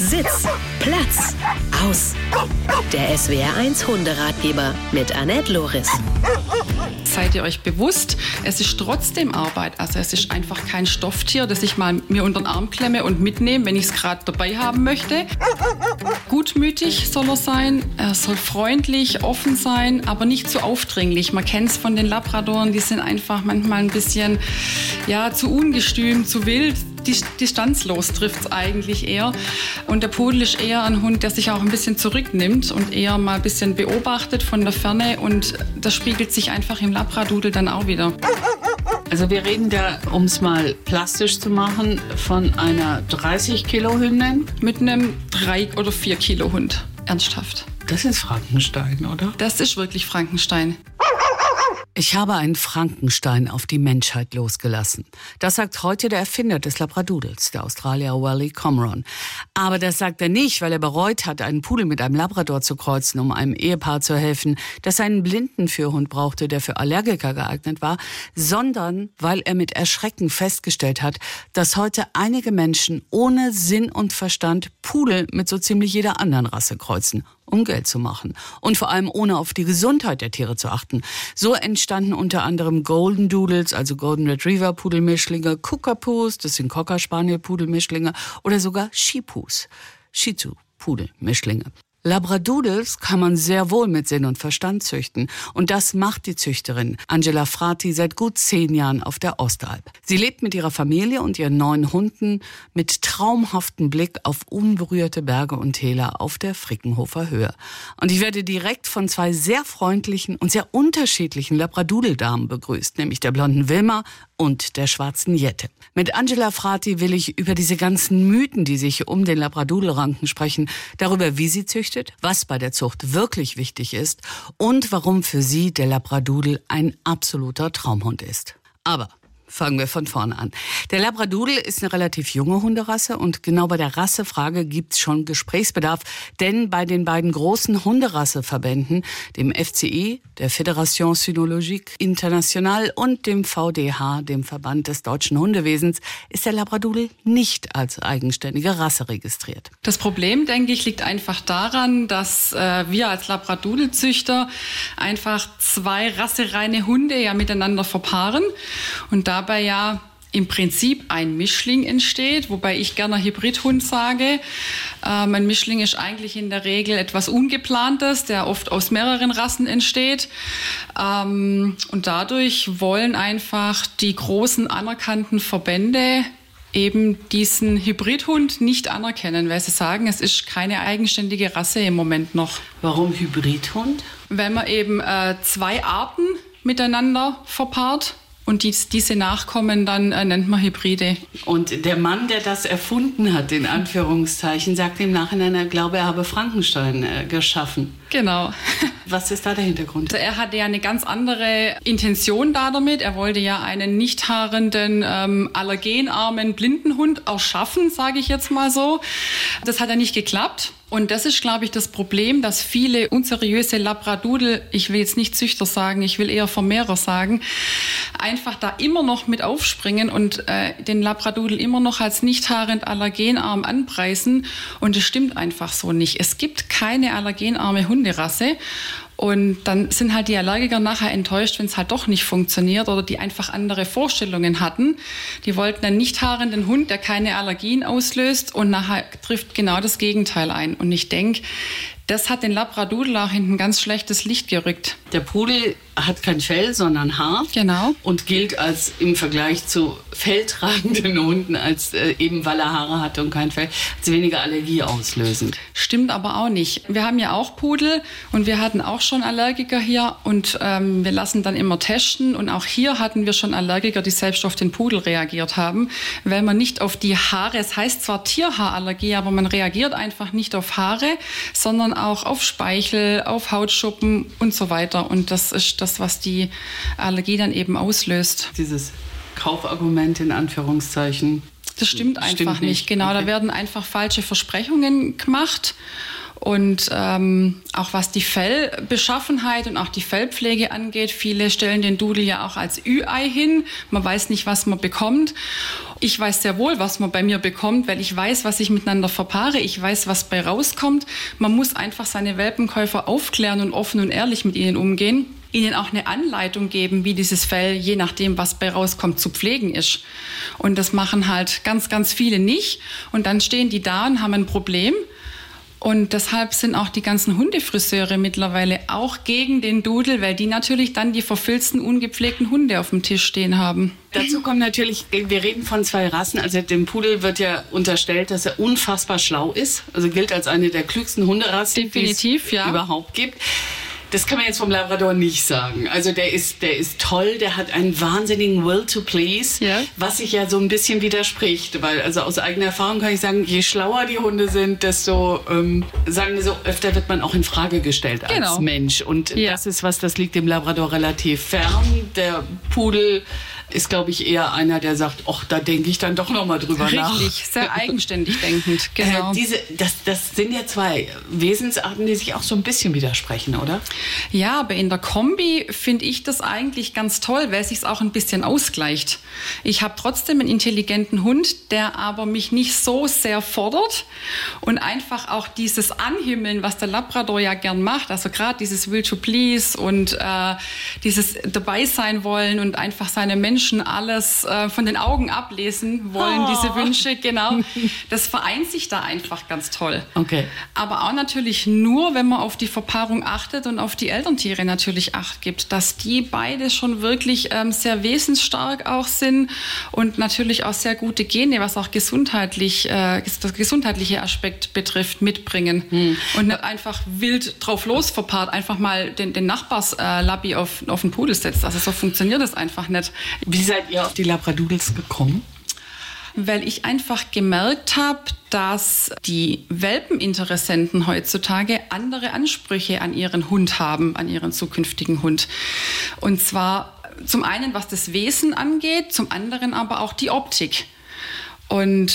Sitz, Platz, aus. Der SWR1 Hunderatgeber mit Annette Loris. Seid ihr euch bewusst, es ist trotzdem Arbeit. Also es ist einfach kein Stofftier, das ich mal mir unter den Arm klemme und mitnehme, wenn ich es gerade dabei haben möchte. Gutmütig soll er sein, er soll freundlich, offen sein, aber nicht zu aufdringlich. Man kennt es von den Labradoren, die sind einfach manchmal ein bisschen zu ungestüm, zu wild. Distanzlos trifft es eigentlich eher. Und der Pudel ist eher ein Hund, der sich auch ein bisschen zurücknimmt und eher mal ein bisschen beobachtet von der Ferne. Und das spiegelt sich einfach im Labradoodle dann auch wieder. Also wir reden da, um es mal plastisch zu machen, von einer 30-Kilo-Hündin. Mit einem 3 oder 4 Kilo Hund. Ernsthaft. Das ist Frankenstein, oder? Das ist wirklich Frankenstein. Ich habe einen Frankenstein auf die Menschheit losgelassen. Das sagt heute der Erfinder des Labradoodles, der Australier Wally Cameron. Aber das sagt er nicht, weil er bereut hat, einen Pudel mit einem Labrador zu kreuzen, um einem Ehepaar zu helfen, das einen Blindenführhund brauchte, der für Allergiker geeignet war, sondern weil er mit Erschrecken festgestellt hat, dass heute einige Menschen ohne Sinn und Verstand Pudel mit so ziemlich jeder anderen Rasse kreuzen, um Geld zu machen. Und vor allem ohne auf die Gesundheit der Tiere zu achten. So entstanden unter anderem Golden Doodles, also Golden Retriever Pudelmischlinge, Cookapoos, das sind Cocker Spaniel Pudelmischlinge, oder sogar Shih-Tzus, Shih Tzu Pudelmischlinge. Labradoodles kann man sehr wohl mit Sinn und Verstand züchten. Und das macht die Züchterin Angela Frati seit gut 10 Jahren auf der Ostalb. Sie lebt mit ihrer Familie und ihren 9 Hunden mit traumhaftem Blick auf unberührte Berge und Täler auf der Frickenhofer Höhe. Und ich werde direkt von 2 sehr freundlichen und sehr unterschiedlichen Labradoodle-Damen begrüßt, nämlich der blonden Wilma und der schwarzen Jette. Mit Angela Frati will ich über diese ganzen Mythen, die sich um den Labradoodle ranken, sprechen, darüber, wie sie züchtet, was bei der Zucht wirklich wichtig ist und warum für sie der Labradoodle ein absoluter Traumhund ist. Aber fangen wir von vorne an. Der Labradoodle ist eine relativ junge Hunderasse und genau bei der Rassefrage gibt's schon Gesprächsbedarf, denn bei den beiden großen Hunderasseverbänden, dem FCI, der Fédération Cynologique Internationale und dem VDH, dem Verband des deutschen Hundewesens, ist der Labradoodle nicht als eigenständige Rasse registriert. Das Problem, denke ich, liegt einfach daran, dass wir als Labradoodle-Züchter einfach 2 rassereine Hunde miteinander verpaaren und dabei im Prinzip ein Mischling entsteht, wobei ich gerne Hybridhund sage. Ein Mischling ist eigentlich in der Regel etwas Ungeplantes, der oft aus mehreren Rassen entsteht. Und dadurch wollen einfach die großen anerkannten Verbände eben diesen Hybridhund nicht anerkennen, weil sie sagen, es ist keine eigenständige Rasse im Moment noch. Warum Hybridhund? Weil man eben 2 Arten miteinander verpaart. Und diese Nachkommen dann nennt man Hybride. Und der Mann, der das erfunden hat, in Anführungszeichen, sagt im Nachhinein, er glaube, er habe Frankenstein geschaffen. Genau. Was ist da der Hintergrund? Also er hatte ja eine ganz andere Intention damit. Er wollte ja einen nicht haarenden, allergenarmen Blindenhund erschaffen, sage ich jetzt mal so. Das hat ja nicht geklappt. Und das ist, glaube ich, das Problem, dass viele unseriöse Labradoodle, ich will jetzt nicht Züchter sagen, ich will eher Vermehrer sagen, einfach da immer noch mit aufspringen und den Labradoodle immer noch als nicht haarend allergenarm anpreisen. Und das stimmt einfach so nicht. Es gibt keine allergenarme Hunderasse. Und dann sind halt die Allergiker nachher enttäuscht, wenn es halt doch nicht funktioniert oder die einfach andere Vorstellungen hatten. Die wollten einen nicht haarenden Hund, der keine Allergien auslöst und nachher trifft genau das Gegenteil ein. Und ich denke, das hat den Labradoodle auch in ein ganz schlechtes Licht gerückt. Der Pudel hat kein Fell, sondern Haar. Genau. Und gilt als im Vergleich zu felltragenden Hunden, als eben weil er Haare hat und kein Fell, als weniger Allergie auslösend. Stimmt aber auch nicht. Wir haben ja auch Pudel und wir hatten auch schon Allergiker hier und wir lassen dann immer testen. Und auch hier hatten wir schon Allergiker, die selbst auf den Pudel reagiert haben, weil man nicht auf die Haare, es heißt zwar Tierhaarallergie, aber man reagiert einfach nicht auf Haare, sondern auch auf Speichel, auf Hautschuppen und so weiter. Und das ist das, was die Allergie dann eben auslöst. Dieses Kaufargument in Anführungszeichen. Das stimmt einfach nicht. Genau, okay. Da werden einfach falsche Versprechungen gemacht. Und auch was die Fellbeschaffenheit und auch die Fellpflege angeht, viele stellen den Doodle ja auch als Ü-Ei hin. Man weiß nicht, was man bekommt. Ich weiß sehr wohl, was man bei mir bekommt, weil ich weiß, was ich miteinander verpaare. Ich weiß, was bei rauskommt. Man muss einfach seine Welpenkäufer aufklären und offen und ehrlich mit ihnen umgehen. Ihnen auch eine Anleitung geben, wie dieses Fell, je nachdem, was bei rauskommt, zu pflegen ist. Und das machen halt ganz, ganz viele nicht. Und dann stehen die da und haben ein Problem. Und deshalb sind auch die ganzen Hundefriseure mittlerweile auch gegen den Doodle, weil die natürlich dann die verfilzten, ungepflegten Hunde auf dem Tisch stehen haben. Dazu kommt natürlich, wir reden von 2 Rassen. Also dem Pudel wird ja unterstellt, dass er unfassbar schlau ist. Also gilt als eine der klügsten Hunderassen, definitiv, die es überhaupt gibt. Das kann man jetzt vom Labrador nicht sagen. Also der ist toll, der hat einen wahnsinnigen Will to Please, was sich ja so ein bisschen widerspricht. Weil also aus eigener Erfahrung kann ich sagen, je schlauer die Hunde sind, desto sagen wir so, öfter wird man auch in Frage gestellt als Mensch. Und das ist was, das liegt dem Labrador relativ fern. Der Pudel ist, glaube ich, eher einer, der sagt, ach, da denke ich dann doch noch mal drüber nach. Richtig, sehr eigenständig denkend, genau. Das sind ja 2 Wesensarten, die sich auch so ein bisschen widersprechen, oder? Ja, aber in der Kombi finde ich das eigentlich ganz toll, weil es sich auch ein bisschen ausgleicht. Ich habe trotzdem einen intelligenten Hund, der aber mich nicht so sehr fordert und einfach auch dieses Anhimmeln, was der Labrador ja gern macht, also gerade dieses Will to Please und dieses dabei sein wollen und einfach seine Menschen alles von den Augen ablesen wollen, diese Wünsche, genau. Das vereint sich da einfach ganz toll. Okay. Aber auch natürlich nur, wenn man auf die Verpaarung achtet und auf die Elterntiere natürlich Acht gibt, dass die beide schon wirklich sehr wesensstark auch sind und natürlich auch sehr gute Gene, was auch das gesundheitliche Aspekt betrifft, mitbringen. Und nicht einfach wild drauf los verpaart, einfach mal den Nachbarslabby auf den Pudel setzt. Also so funktioniert das einfach nicht. Wie seid ihr auf die Labradoodles gekommen? Weil ich einfach gemerkt habe, dass die Welpeninteressenten heutzutage andere Ansprüche an ihren Hund haben, an ihren zukünftigen Hund. Und zwar zum einen, was das Wesen angeht, zum anderen aber auch die Optik. Und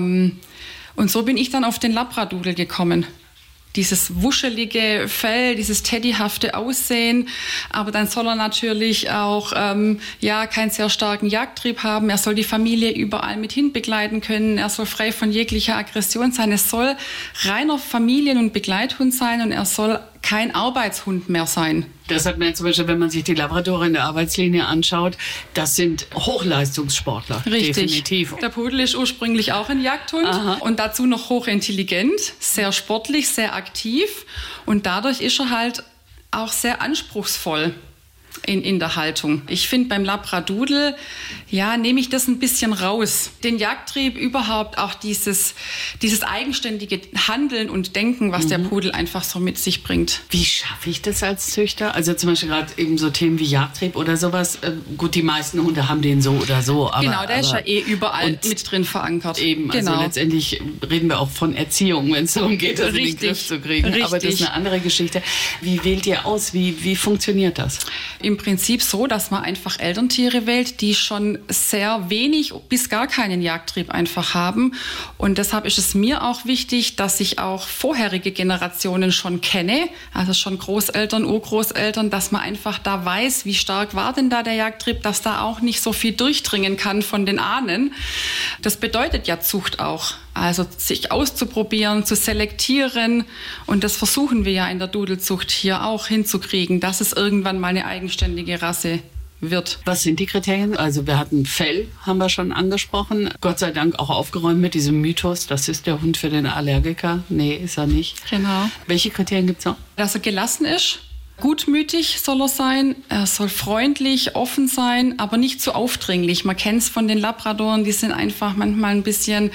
so bin ich dann auf den Labradoodle gekommen. Dieses wuschelige Fell, dieses teddyhafte Aussehen. Aber dann soll er natürlich auch keinen sehr starken Jagdtrieb haben. Er soll die Familie überall mit hin begleiten können. Er soll frei von jeglicher Aggression sein. Es soll reiner Familien- und Begleithund sein und er soll kein Arbeitshund mehr sein. Das hat man ja zum Beispiel, wenn man sich die Labradore in der Arbeitslinie anschaut, das sind Hochleistungssportler. Richtig. Definitiv. Der Pudel ist ursprünglich auch ein Jagdhund. Aha. Und dazu noch hochintelligent, sehr sportlich, sehr aktiv und dadurch ist er halt auch sehr anspruchsvoll in der Haltung. Ich finde, beim Labradoodle, nehme ich das ein bisschen raus. Den Jagdtrieb überhaupt, auch dieses eigenständige Handeln und Denken, was der Pudel einfach so mit sich bringt. Wie schaffe ich das als Züchter? Also zum Beispiel gerade eben so Themen wie Jagdtrieb oder sowas. Gut, die meisten Hunde haben den so oder so. Aber, genau, der ist ja überall mit drin verankert. Eben, genau. Also letztendlich reden wir auch von Erziehung, wenn es darum geht, das in den Griff zu kriegen. Richtig. Aber das ist eine andere Geschichte. Wie wählt ihr aus? Wie funktioniert das? Im Prinzip so, dass man einfach Elterntiere wählt, die schon sehr wenig bis gar keinen Jagdtrieb einfach haben. Und deshalb ist es mir auch wichtig, dass ich auch vorherige Generationen schon kenne, also schon Großeltern, Urgroßeltern, dass man einfach da weiß, wie stark war denn da der Jagdtrieb, dass da auch nicht so viel durchdringen kann von den Ahnen. Das bedeutet ja Zucht auch. Also sich auszuprobieren, zu selektieren. Und das versuchen wir ja in der Dudelzucht hier auch hinzukriegen, dass es irgendwann mal eine eigenständige Rasse wird. Was sind die Kriterien? Also wir hatten Fell, haben wir schon angesprochen. Gott sei Dank auch aufgeräumt mit diesem Mythos, das ist der Hund für den Allergiker. Nee, ist er nicht. Genau. Welche Kriterien gibt es noch? Dass er gelassen ist. Gutmütig soll er sein, er soll freundlich, offen sein, aber nicht zu aufdringlich. Man kennt es von den Labradoren, die sind einfach manchmal ein bisschen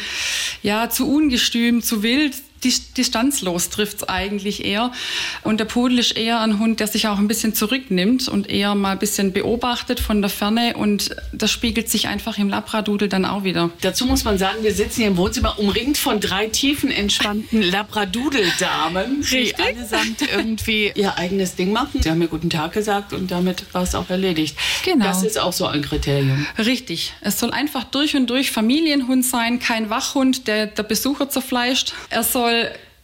zu ungestüm, zu wild. Distanzlos trifft es eigentlich eher. Und der Pudel ist eher ein Hund, der sich auch ein bisschen zurücknimmt und eher mal ein bisschen beobachtet von der Ferne. Und das spiegelt sich einfach im Labradoodle dann auch wieder. Dazu muss man sagen, wir sitzen hier im Wohnzimmer umringt von 3 tiefenentspannten Labradoodle-Damen, die allesamt irgendwie ihr eigenes Ding machen. Sie haben mir guten Tag gesagt und damit war es auch erledigt. Genau. Das ist auch so ein Kriterium. Richtig. Es soll einfach durch und durch Familienhund sein, kein Wachhund, der Besucher zerfleischt. Er soll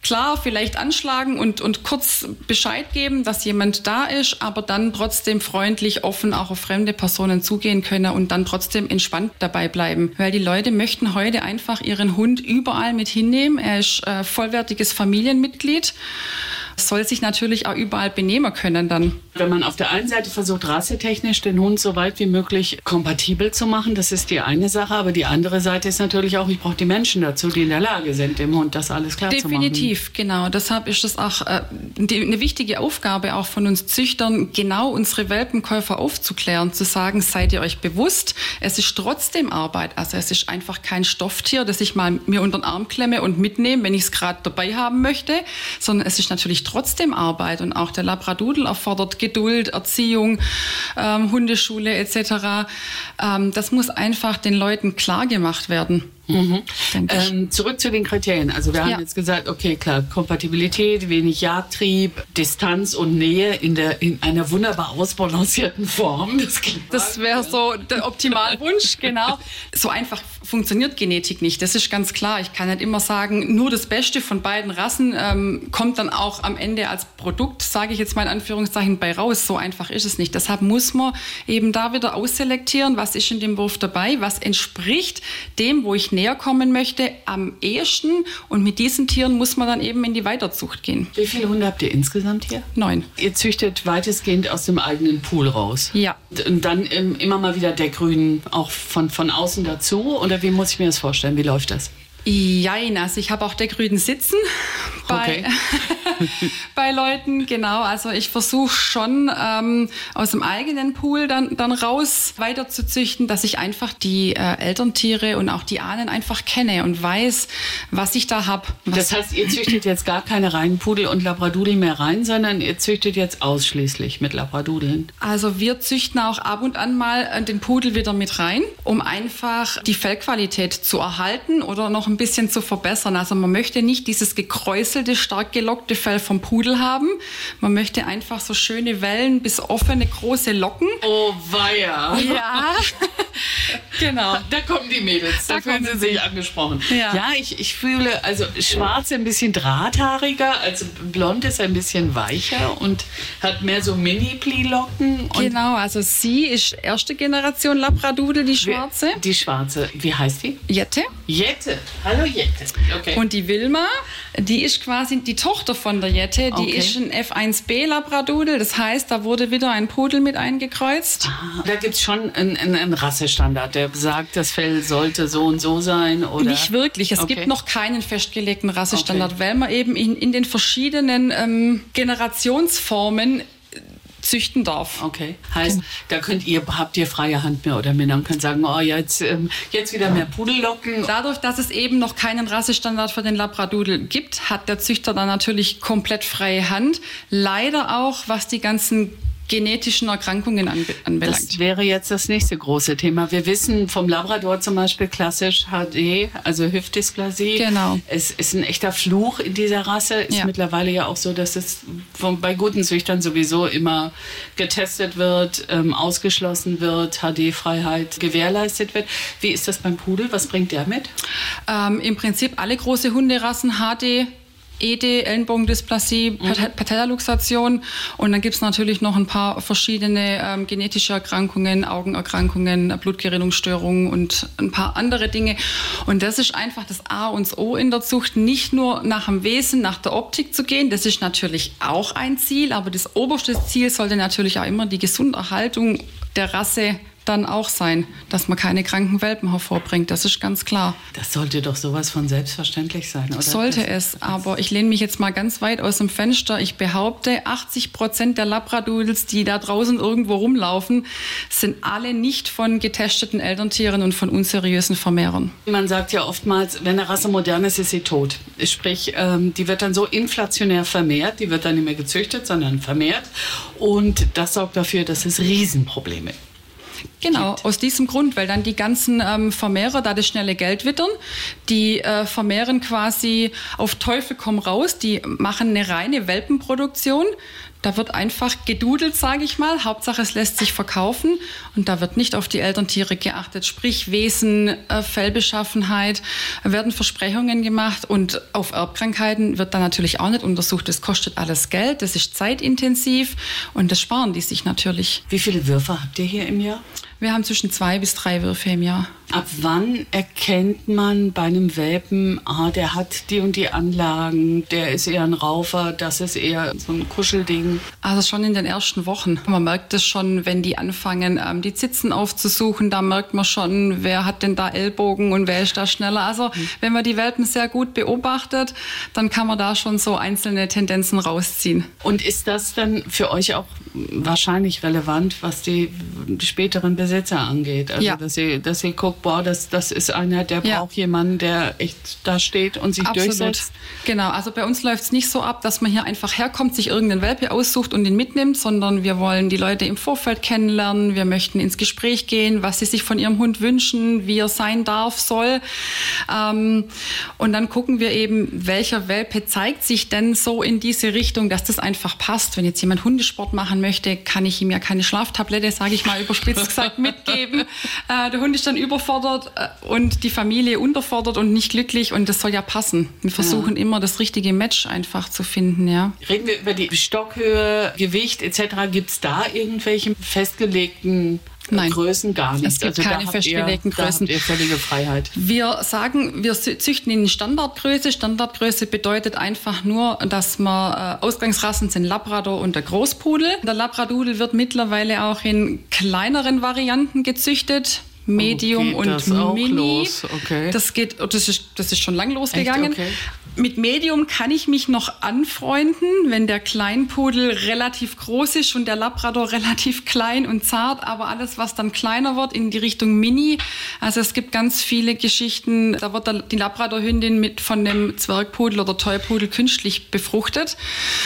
klar, vielleicht anschlagen und kurz Bescheid geben, dass jemand da ist, aber dann trotzdem freundlich, offen auch auf fremde Personen zugehen können und dann trotzdem entspannt dabei bleiben. Weil die Leute möchten heute einfach ihren Hund überall mit hinnehmen. Er ist vollwertiges Familienmitglied. Soll sich natürlich auch überall benehmen können dann. Wenn man auf der einen Seite versucht, rassetechnisch den Hund so weit wie möglich kompatibel zu machen, das ist die eine Sache, aber die andere Seite ist natürlich auch, ich brauche die Menschen dazu, die in der Lage sind, dem Hund das alles klar zu machen. Definitiv, genau. Deshalb ist es auch eine wichtige Aufgabe auch von uns Züchtern, genau unsere Welpenkäufer aufzuklären, zu sagen, seid ihr euch bewusst, es ist trotzdem Arbeit. Also es ist einfach kein Stofftier, das ich mal mir unter den Arm klemme und mitnehme, wenn ich es gerade dabei haben möchte, sondern es ist natürlich trotzdem Arbeit. Und auch der Labradoodle erfordert Geduld, Erziehung, Hundeschule etc. Das muss einfach den Leuten klar gemacht werden. Zurück zu den Kriterien. Also wir haben jetzt gesagt, okay, klar, Kompatibilität, wenig Jagdtrieb, Distanz und Nähe in einer wunderbar ausbalancierten Form. Das wäre so der Optimalwunsch, genau. So einfach funktioniert Genetik nicht, das ist ganz klar. Ich kann nicht immer sagen, nur das Beste von beiden Rassen kommt dann auch am Ende als Produkt, sage ich jetzt mal in Anführungszeichen, bei raus. So einfach ist es nicht. Deshalb muss man eben da wieder ausselektieren, was ist in dem Wurf dabei, was entspricht dem, wo ich näher kommen möchte, am ehesten. Und mit diesen Tieren muss man dann eben in die Weiterzucht gehen. Wie viele Hunde habt ihr insgesamt hier? 9. Ihr züchtet weitestgehend aus dem eigenen Pool raus? Ja. Und dann immer mal wieder Deckrüden auch von außen dazu? Oder wie muss ich mir das vorstellen? Wie läuft das? Jein, also ich habe auch Deckrüden sitzen bei Leuten, genau. Also ich versuche schon aus dem eigenen Pool dann raus weiter zu züchten, dass ich einfach die Elterntiere und auch die Ahnen einfach kenne und weiß, was ich da habe. Das heißt, ihr züchtet jetzt gar keine reinen Pudel und Labradoodle mehr rein, sondern ihr züchtet jetzt ausschließlich mit Labradoodlen? Also wir züchten auch ab und an mal den Pudel wieder mit rein, um einfach die Fellqualität zu erhalten oder noch ein bisschen zu verbessern. Also man möchte nicht dieses gekräuselte, stark gelockte Fell vom Pudel haben. Man möchte einfach so schöne Wellen bis offene, große Locken. Oh weia. Ja, genau. Da kommen die Mädels, da fühlen sie sich angesprochen. Ja, ich fühle, also schwarz ein bisschen drahthaariger, also blond ist ein bisschen weicher und hat mehr so Mini-Pli-Locken. Genau, also sie ist erste Generation Labradoodle, die schwarze. Die schwarze, wie heißt die? Jette. Jette, hallo Jette. Okay. Und die Wilma, die ist quasi die Tochter von der Jette, die ist ein F1B Labradoodle, das heißt, da wurde wieder ein Pudel mit eingekreuzt. Da gibt es schon einen Rassestandard, der sagt, das Fell sollte so und so sein? Oder? Nicht wirklich, es gibt noch keinen festgelegten Rassestandard, weil man eben in den verschiedenen Generationsformen züchten darf. Okay, heißt, da habt ihr freie Hand mehr oder Männer und könnt sagen, oh, jetzt wieder mehr Pudellocken. Dadurch, dass es eben noch keinen Rassestandard für den Labradoodle gibt, hat der Züchter dann natürlich komplett freie Hand. Leider auch, was die ganzen genetischen Erkrankungen anbelangt. Das wäre jetzt das nächste große Thema. Wir wissen vom Labrador zum Beispiel klassisch HD, also Hüftdysplasie. Genau. Es ist ein echter Fluch in dieser Rasse. Ist mittlerweile ja auch so, dass es bei guten Züchtern sowieso immer getestet wird, ausgeschlossen wird, HD-Freiheit gewährleistet wird. Wie ist das beim Pudel? Was bringt der mit? Im Prinzip alle große Hunderassen HD, ED, Ellenbogendysplasie, Patellaluxation und dann gibt es natürlich noch ein paar verschiedene genetische Erkrankungen, Augenerkrankungen, Blutgerinnungsstörungen und ein paar andere Dinge. Und das ist einfach das A und das O in der Zucht, nicht nur nach dem Wesen, nach der Optik zu gehen, das ist natürlich auch ein Ziel, aber das oberste Ziel sollte natürlich auch immer die Gesunderhaltung der Rasse dann auch sein, dass man keine kranken Welpen hervorbringt. Das ist ganz klar. Das sollte doch sowas von selbstverständlich sein, oder? Sollte es, aber ich lehne mich jetzt mal ganz weit aus dem Fenster. Ich behaupte, 80% der Labradoodles, die da draußen irgendwo rumlaufen, sind alle nicht von getesteten Elterntieren und von unseriösen Vermehrern. Man sagt ja oftmals, wenn eine Rasse modern ist, ist sie tot. Sprich, die wird dann so inflationär vermehrt, die wird dann nicht mehr gezüchtet, sondern vermehrt. Und das sorgt dafür, dass es Riesenprobleme gibt. Genau, aus diesem Grund, weil dann die ganzen Vermehrer da das schnelle Geld wittern. Die vermehren quasi auf Teufel komm raus, die machen eine reine Welpenproduktion. Da wird einfach gedudelt, sage ich mal. Hauptsache, es lässt sich verkaufen. Und da wird nicht auf die Elterntiere geachtet. Sprich, Wesen, Fellbeschaffenheit, werden Versprechungen gemacht. Und auf Erbkrankheiten wird dann natürlich auch nicht untersucht. Das kostet alles Geld, das ist zeitintensiv. Und das sparen die sich natürlich. Wie viele Würfe habt ihr hier im Jahr? Wir haben zwischen 2 bis 3 Würfe im Jahr. Ab wann erkennt man bei einem Welpen, der hat die und die Anlagen, der ist eher ein Raufer, das ist eher so ein Kuschelding? Also schon in den ersten Wochen. Man merkt es schon, wenn die anfangen, die Zitzen aufzusuchen, da merkt man schon, wer hat denn da Ellbogen und wer ist da schneller. Also wenn man die Welpen sehr gut beobachtet, dann kann man da schon so einzelne Tendenzen rausziehen. Und ist das dann für euch auch wahrscheinlich relevant, was die späteren Besitzer angeht? Also ja. dass ihr guckt, boah, das ist einer, der braucht jemanden, der echt da steht und sich Absolut. durchsetzt. Genau, also bei uns läuft es nicht so ab, dass man hier einfach herkommt, sich irgendeinen Welpe aussucht und ihn mitnimmt, sondern wir wollen die Leute im Vorfeld kennenlernen, wir möchten ins Gespräch gehen, was sie sich von ihrem Hund wünschen, wie er sein darf, soll. Und dann gucken wir eben, welcher Welpe zeigt sich denn so in diese Richtung, dass das einfach passt. Wenn jetzt jemand Hundesport machen möchte, kann ich ihm ja keine Schlaftablette, sage ich mal überspitzt gesagt, mitgeben. Der Hund ist dann überfordert und die Familie unterfordert und nicht glücklich und das soll ja passen. Wir versuchen immer das richtige Match einfach zu finden, ja. Reden wir über die Stockhöhe, Gewicht etc. Gibt es da irgendwelche festgelegten Größen? Gar nicht. Es gibt keine festgelegten Größen. Da habt ihr völlige Freiheit. Wir sagen, wir züchten in Standardgröße. Standardgröße bedeutet einfach nur, dass wir Ausgangsrassen sind Labrador und der Großpudel. Der Labradudel wird mittlerweile auch in kleineren Varianten gezüchtet. Medium und das Mini. Auch los? Okay. Das ist schon lang losgegangen. Echt? Okay. Mit Medium kann ich mich noch anfreunden, wenn der Kleinpudel relativ groß ist und der Labrador relativ klein und zart. Aber alles, was dann kleiner wird, in die Richtung Mini. Also es gibt ganz viele Geschichten, da wird die Labradorhündin von dem Zwergpudel oder Toypudel künstlich befruchtet.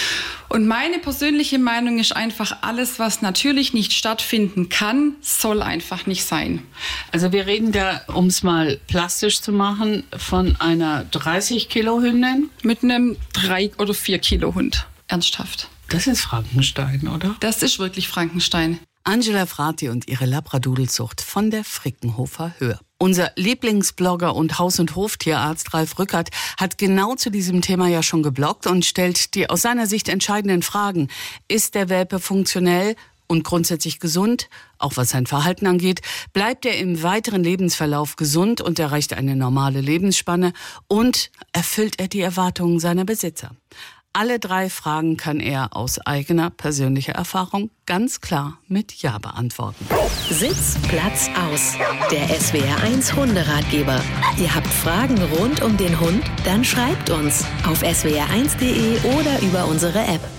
Und meine persönliche Meinung ist einfach, alles, was natürlich nicht stattfinden kann, soll einfach nicht sein. Also wir reden da, um es mal plastisch zu machen, von einer 30-Kilo-Hündin? Mit einem 3 oder 4 Kilo Hund. Ernsthaft. Das ist Frankenstein, oder? Das ist wirklich Frankenstein. Angela Frati und ihre Labradudelzucht von der Frickenhofer Höhe. Unser Lieblingsblogger und Haus- und Hoftierarzt Ralf Rückert hat genau zu diesem Thema ja schon gebloggt und stellt die aus seiner Sicht entscheidenden Fragen. Ist der Welpe funktionell und grundsätzlich gesund, auch was sein Verhalten angeht? Bleibt er im weiteren Lebensverlauf gesund und erreicht eine normale Lebensspanne? Und erfüllt er die Erwartungen seiner Besitzer? Alle 3 Fragen kann er aus eigener persönlicher Erfahrung ganz klar mit Ja beantworten. Sitz, Platz, aus. Der SWR1 Hunderatgeber. Ihr habt Fragen rund um den Hund? Dann schreibt uns auf swr1.de oder über unsere App.